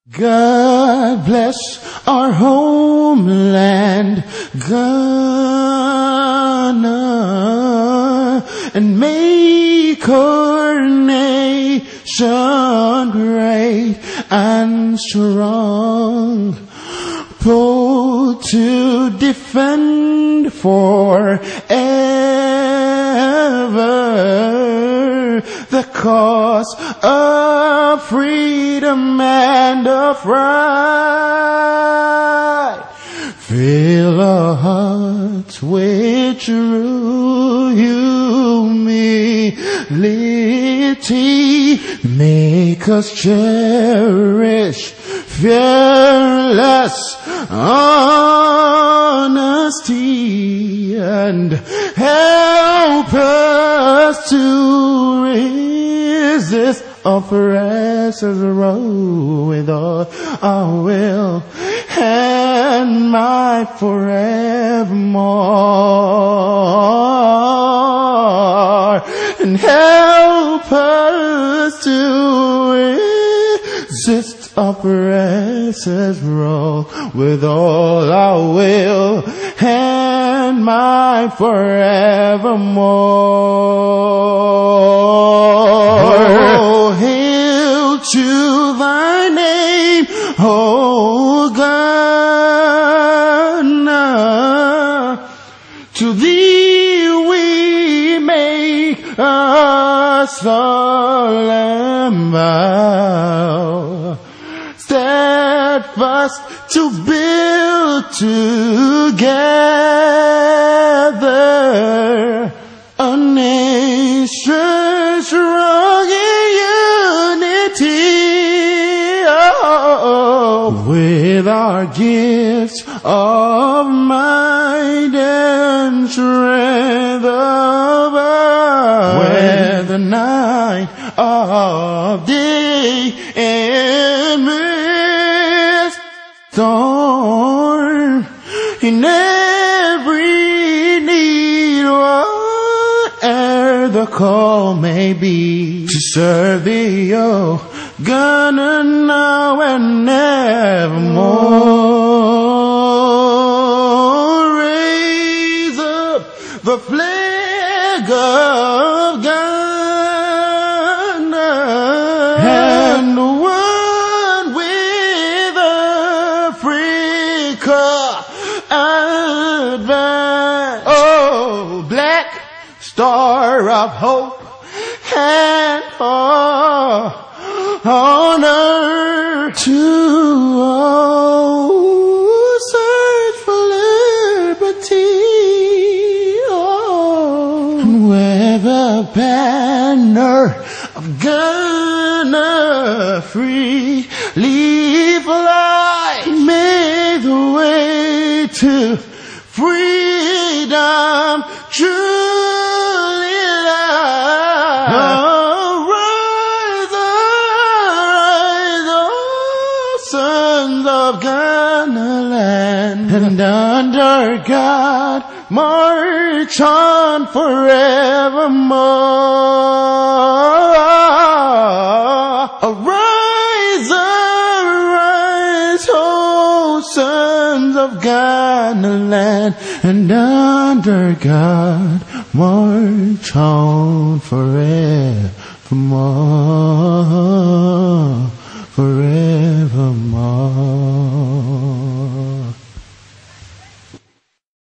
God bless our homeland, Ghana, and make our nation great and strong, bold to defend forever the cause of freedom and of right. Fill our hearts with true humility. Make us cherish fearless honesty and help us to resist oppressors rule with all our will and might forevermore, and help us to resist oppressors rule with all our will and might forevermore. Hail to thy name, O Ghana. To thee we make a solemn vow, steadfast to build together a nation strong in unity. Oh, with our gifts of might and strength of earth, whether night or day and mist, storm, in every need, whate'er the call may be, to serve thee, O Ghana, now and evermore. Raise up the flag of Ghana and one with Africa advance. Oh, black star of hope and honor to all who search for liberty. Oh, and where the banner of Ghana freely fly, may the way to freedom truly lie. Arise, arise, oh sons of Ghana land, and under God march on forevermore. Arise, arise, oh sons of Ghana land, and under God march on forevermore, forevermore.